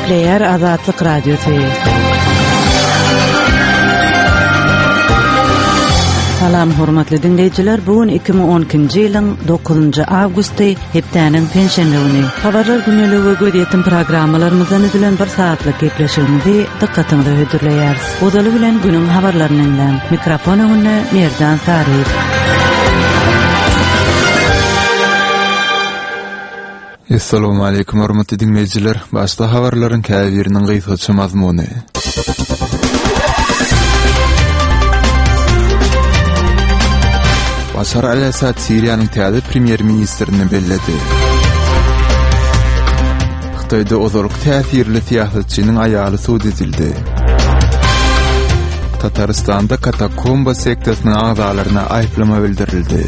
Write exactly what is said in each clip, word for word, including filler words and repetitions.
Gepleyer Azatlyk Radiosu. Salam hormatly dinleyijiler, bugün iki bin on ikinji ýylyň dokuzynjy awgusty hepdeniň pensiýanlygyny habarlar güneligi gödýeten programmalarymyzdan edilen bir saatlyk gepleşigimizi dikkatiňize hödürleýäris. Odaly bilen günüň habarlaryny bilen mikrofon öňünde Merdan Taryp. Assalamu alaykum hormatly dinleyijiler. Başda habarlaryň käbiriniň gysgaça mazmuny. Başar al-Assad Siriýanyň täze premier ministrini belledi. Xitoyda ozuruk täsirli siýasatçynyň aýaly suud edildi. Tataristanda katakomba sektasynyň agzalaryna aýplama bildirildi.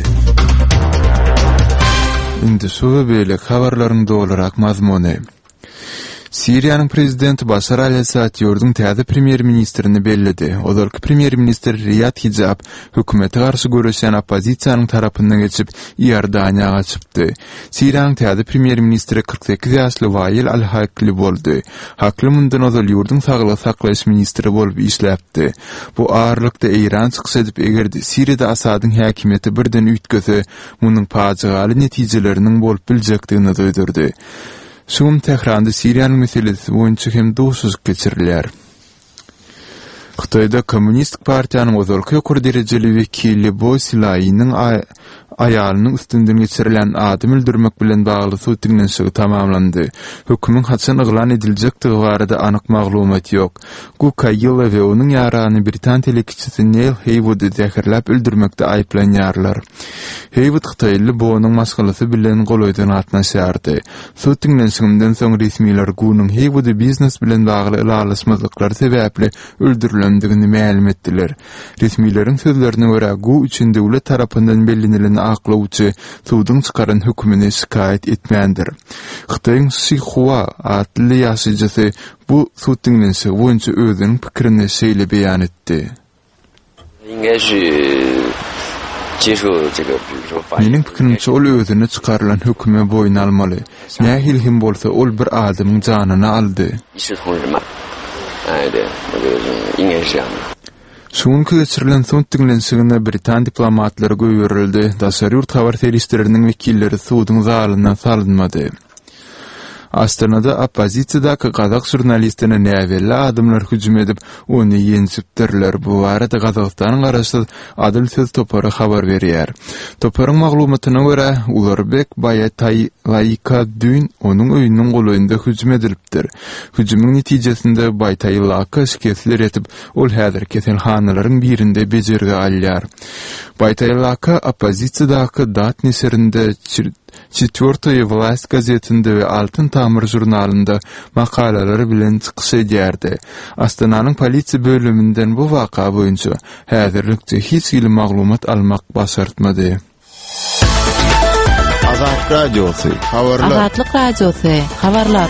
Indi şu beýle habarlaryň dolarak mazmuny. Siriýanyň prezidenti Başar al-Assad ýurdun täze premier ministrini belledi. Olurky premier minister Riyad Hijab hökümete garşy görüşen opozisiýanyň tarapyndan geçip Iordaniýaga çypdy. Siriýanyň täze premier ministri kırk sekiz ýaşly Wail al-Hakli boldy. Hakli mundan ozal ýurdun saglyk saklaýyş ministri bolup işläpdi. Bu ağırlykda Iran çykyş edip egerdi Siriýada Asadyň häkimiýeti birden üýtgese, munyň paçygaly netijeleriniň bolup biljekdigini duýdurdy. Şum Tehranda Siriýanyň meselesi boýunça hem dowsuzlyk geçirilýär. Xitoyda Kommunistik partiýanyň ozalky ýokary derejeli wekili Bosilaýynyň aýalynyň üstünden geçirilen adam öldürmek bilen bagly suw dinlenşigi tamamlandy. Hökümüň haçan yglan ediljekdigi barada anyk maglumat ýok. Guka ýyla we onuň ýarany Britan telekçisi Neil Heywood zäherläp öldürmekde aýplanýarlar. Heywood Xitoyly bu onuň maşgalysy bilen golaýdan atnaşýardy. Suw dinlenşiginden soň resmiler gunyň Heywoody biznes bilen bagly ýalaşmazlyklar sebäpli öldürilendigini ma'lum etdiler. Resmilerin sözlerine görä gu üçin döwlet tarapyndan bellenilen aklawçy suwdyň çykaran hökümini şikayet etmändir. Xitoyň Xinhua adly ýaşaýjysy bu suw dinlenşigi boýunça özüniň pikirini şeýle beýan etdi. Meniň pikirimçe ol özüne çykarylan höküme boyun almaly. Nähil hem bolsa ol bir adamyň janyny aldy. Şuňky geçirilen suw dinlenşigine Britan diplomatlary göýerildi. Daşary ýurt habar servisleriniň wekilleri suwdyň zalyndan salynmady. Astanada opozisiýadaky gazak jurnalistine näwelli adamlar hüjüm edip ony ýençipdirler. Bu barada Gazagystanyň garaşy Adil Söz Topary habar berýär. Toparyň maglumatyna görä, Ularbek Bayataylaýka dün onuň öýüniň golaýynda hüjüm edilipdir. Hüjümüň netijesinde Bayataylaýka şikayetler etip, ol häzir keselhanalaryň birinde bejerge alýar. Bayataylaýka opozisiýadaky Dat neserinde Четвёртая власть gazetinde we Altyn Tamir jurnalynda makalalary bilen çykyş edýärdi. Astananyň polisiýa bölüminden bu waka boýunça häzirlikçe hiç ýyly maglumat almak başartmady. Azat Radiosu habarlar. Azatlyk Radiosu habarlar.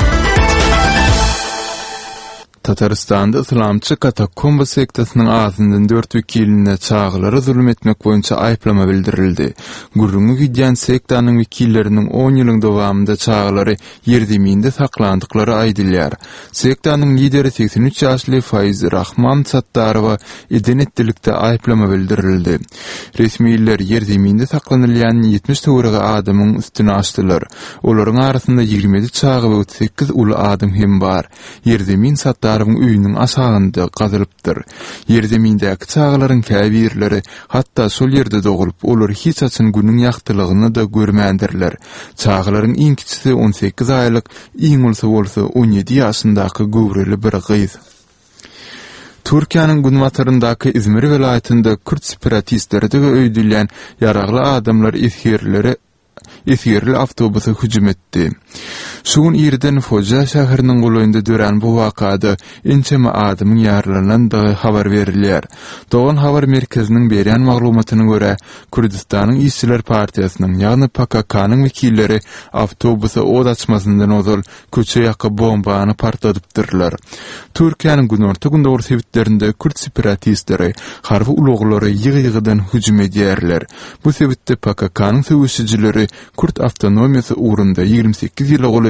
Tataristanda Islamçy katakomba sektasynyň azyndan dört wekiline çağlary zulm etmek boýunça aýplama bildirildi. Gurrungy gidýän sektanyň wekilleriniň on ýylyň dowamında çağlary ýerdeminde saklandyklary aýdylýar. Sektanyň lideri seksen üç ýaşly Faiz Rahman Sattarowa edenetdilikde aýplama bildirildi. Resmiýetler ýerdeminde saklanylýan ýetmiş töwerege adamyň üstüne açdylar. Olaryň arasynda ýigirmi yedi çagy we otuz sekiz uly adam hem bar. Yerdemin Sattarow üýüniň aşagynda gazylypdyr. Ýerdemindäki çağlaryň käbirleri hatda şol ýerde dogulup, olar hiç açyn günüň ýaktylygyny da görmändirler. Çağlaryň iň kiçisi on sekiz aýlyk, iň ulsy bolsa on ýedi ýaşyndaky göwreli bir gyz. Türkiýanyň günwataryndaky İzmir welaýatynda Kürt separatistleri de öýdülýän ýaragly adamlar esgirleri esgirli avtobusa hüjüm etdi. Şuň ýerden Foja şäheriniň golaýynda dören bu wakada ençeme adamyň ýaralanan da habar berilýär. Dogan habar merkeziniň berýän maglumatyna görä, Kürdistanyň İşçiler Partiýasynyň ýagny P K K-nyň wekilleri avtobusa od açmasyndan ozal köçe ýaky bombany partladypdyrlar. Türkiýanyň günorta gündäwr sebitlerinde Kürt separatistleri harby uloglary ýygy-ýygydan hüjüm edýärler. Bu sebitde P K K-nyň söwüşçileri Kürt awtonomiýasy ugrunda ýygrimi sekiz ýyla goly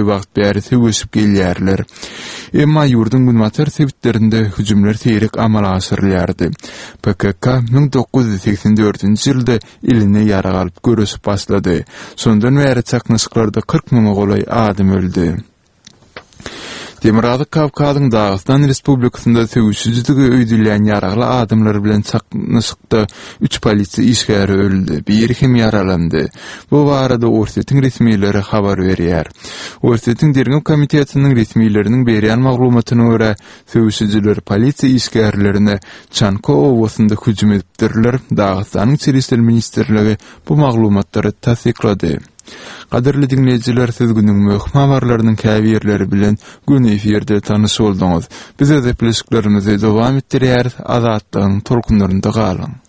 wagt bäri töwüşip gelýärler. Emma ýurdun günmatar sebitlerinde hüjümler teýrek amala asyrylýardy. P K K ming dokuz yüz seksen dörtünji ýylda iline ýara galyp görüsüp başlady. Sondan bäri çaknysyklarda kırk ming golay adam öldü. Demirada Kavkazyň Dagestan Respublikasynda töwüşsizligi öýdülýän ýaragly adamlar bilen çaknysykda üç polisiýa işgäri öldü, biri hem yaralandy. Bu barada Orsettiň resmiýetleri habar berýär. Orsettiň Dergim Komitetiniň resmiýetleriniň berýän maglumatyna görä, töwüşsizler polisiýa işgärilerine Çanko owasynda hüjüm edipdirler. Dagestanyň Içeri işler ministrligi bu maglumatlary tasdiklady. Qadirli dinleyijiler, siz günüň möhüm habarlarynyň käbirleri bilen gün eferde tanış boldyňyz. Bize de pleşiklerimizi dowam etdirýär, azatlygyň tolkunlarynda galyň.